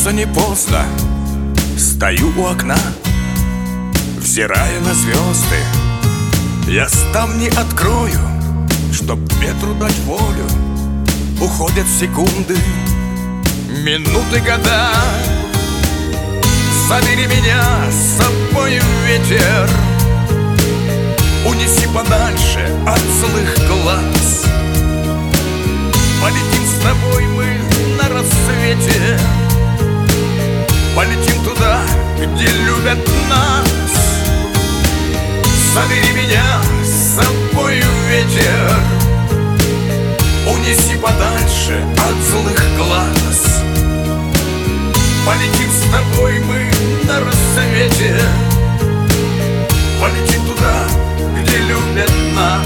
Вернуться не поздно. Стою у окна, взирая на звезды. Я ставни не открою, чтоб ветру дать волю. Уходят секунды, минуты, года. Забери меня с собой, ветер. Унеси подальше от злых глаз. Полетим с тобой мы на рассвете. Полетим туда, где любят нас. Забери меня с собой, ветер. Унеси подальше от злых глаз. Полетим с тобой мы на рассвете. Полетим туда, где любят нас.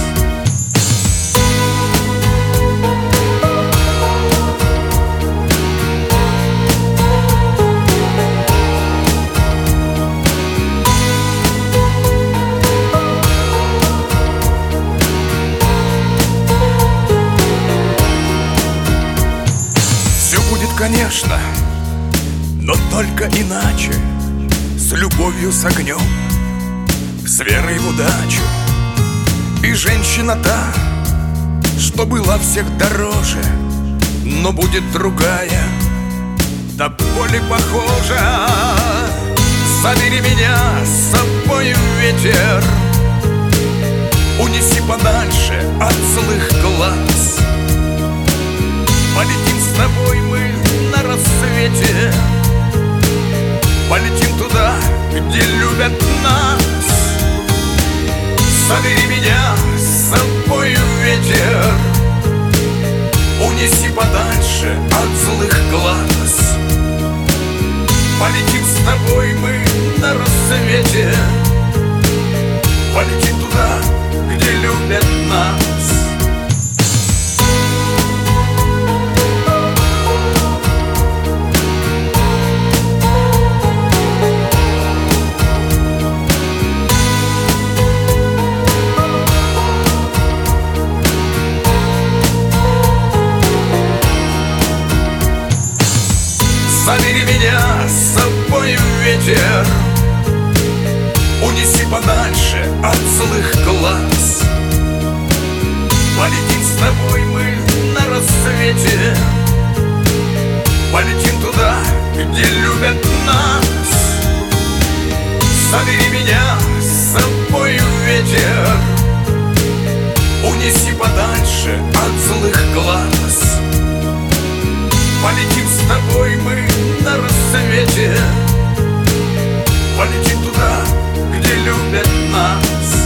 Конечно, но только иначе. С любовью, с огнем, с верой в удачу. И женщина та, что была всех дороже, но будет другая, до боли похожа. Забери меня с собой, ветер. Унеси подальше от злых глаз. Полетим с тобой мы на рассвете. Полетим туда, где любят нас. Забери меня с собой, ветер. Унеси подальше от злых глаз. Полетим с тобой мы на рассвете. Полетим туда, где любят нас. Забери меня с собой, ветер. Унеси подальше от злых глаз. Полетим с тобой мы на рассвете. Полетим туда, где любят нас. Забери меня с собой, ветер. Унеси подальше от злых глаз. Полетим с тобой мы на рассвете. Полетим туда, где любят нас.